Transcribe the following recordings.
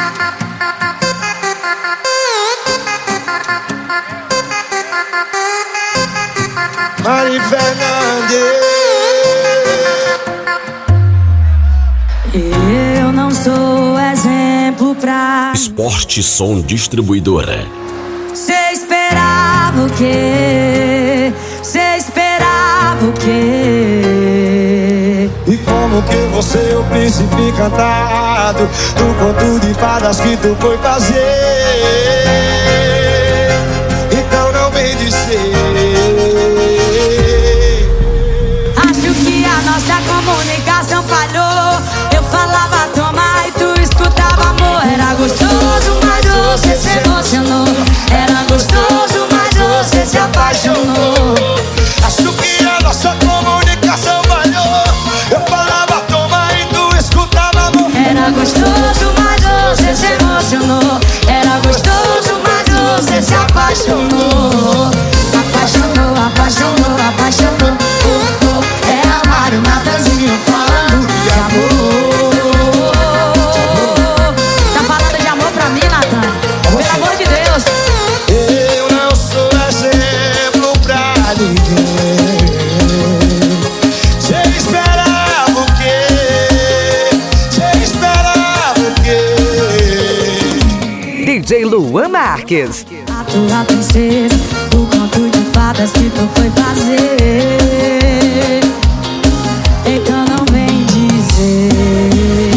Mari Fernandes. Eu não sou exemplo pra Esporte Som Distribuidora. Cê esperava o quê? Cê esperava o quê? E como que você, o príncipe encantado, do conto de fadas que tu foi fazer? Então não vem dizer. Acho que a nossa comunicação falhou. Eu falava toma e tu escutava amor. Era gostoso, mas você se emocionou. Era gostoso, mas você se apaixonou. Acho que a nossa comunicação falhou. Eu falava toma e tu escutava amor. Era gostoso, mas você se emocionou. Era gostoso, mas você se apaixonou. Apaixonou, apaixonou, apaixonou. É amar o Natanzinho falando de amor. Tá falando de amor pra mim, Natan? Pelo amor de Deus. Eu não sou exemplo pra ninguém. Cê esperava o quê? Cê esperava o quê? DJ Luan Marques. A tua princesa, o conto de fadas que tu foi fazer. Então não vem dizer.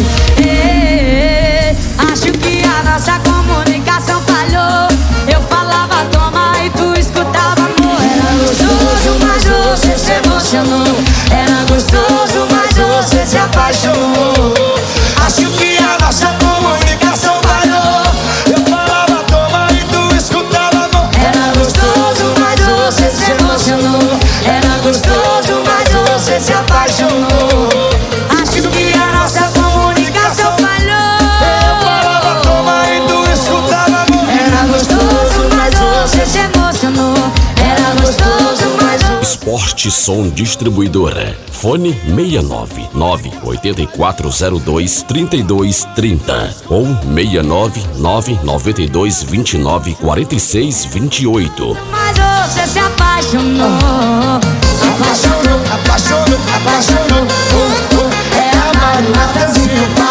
Acho que a nossa comunicação falhou. Eu falava toma e tu escutava amor. Era gostoso, mas você se emocionou. Era gostoso, mas você se apaixonou. Acho que a nossa comunicação falhou. Eu falava toma e tu escutava amor. Era gostoso, mas você se emocionou. Era gostoso, mas você se apaixonou. Acho que a nossa comunicação falhou. Eu falava toma e tu escutava amor. Era gostoso, mas você se emocionou. Era gostoso, mas Esporte Som Distribuidora. Fone 699-8402-3230 ou 699-9229-4628. mas você se apaixonou. Apaixonou, apaixonou, apaixonou. É amar o Natanzinho.